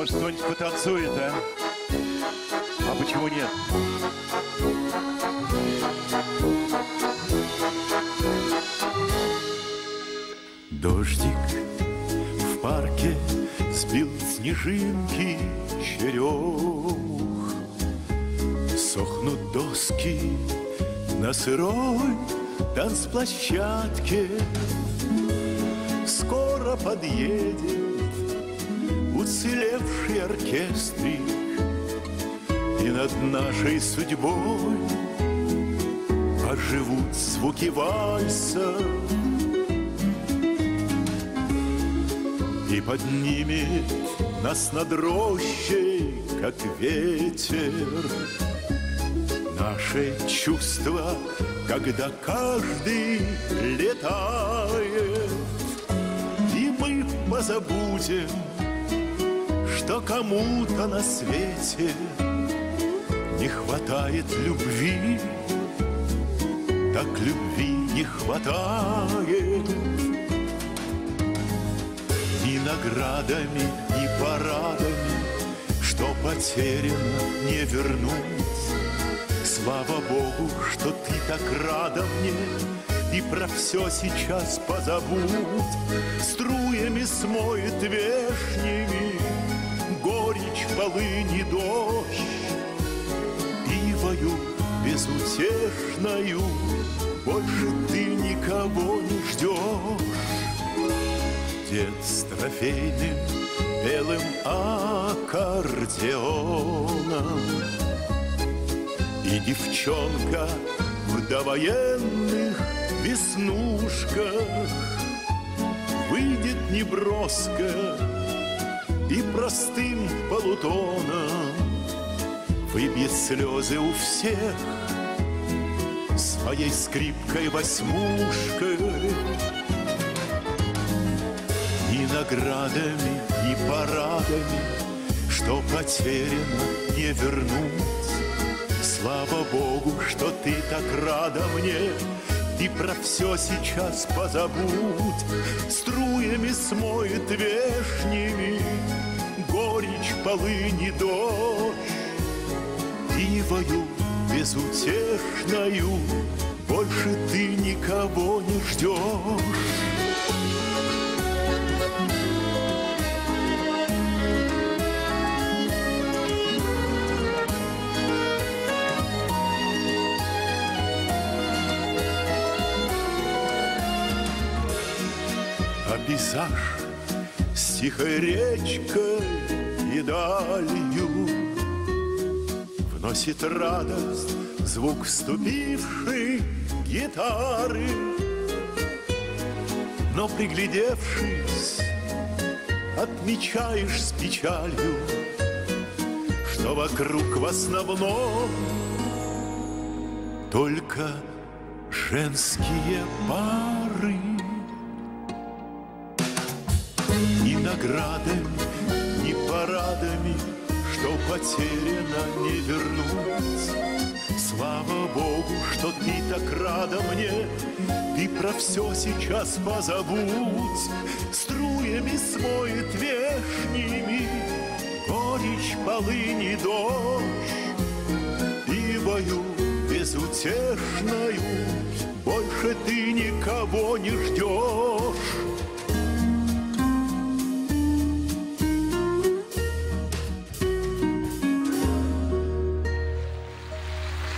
Может, кто-нибудь потанцует, а? А почему нет? Дождик в парке сбил снежинки черемух. Сохнут доски на сырой танцплощадке. Скоро подъедет уцелевший оркестрик, и над нашей судьбой оживут звуки вальса, и поднимет нас над рощей, как ветер, наше чувство, когда каждый летает, и мы позабудем, что кому-то на свете не хватает любви, так любви не хватает. Ни наградами, ни парадами, что потеряно, не вернуть. Слава Богу, что ты так рада мне, и про все сейчас позабудь. Струями смоет вешними горечь, полынь и дождь. Ивою безутешною больше ты никого не ждешь. Дед с трофейным белым аккордеоном и девчонка в довоенных веснушках выйдет неброско и простым полутоном выбьет слезы у всех своей скрипкой-восьмушкой. Ни наградами, ни парадами, что потеряно, не вернуть. Слава Богу, что ты так рада мне, и про все сейчас позабудь. Струями смоет вешними горечь, полынь и дождь. Ивою безутешною больше ты никого не ждешь. А пейзаж с тихой речкой и далью вносит радость звук вступившей гитары. Но, приглядевшись, отмечаешь с печалью, что вокруг в основном только женские пары. Ни наградами, ни парадами, что потеряно, не вернуть. Слава Богу, что ты так рада мне, ты про все сейчас позабудь. Струями смоет вешними горечь, полынь и дождь. Ивою безутешною больше ты никого не ждешь.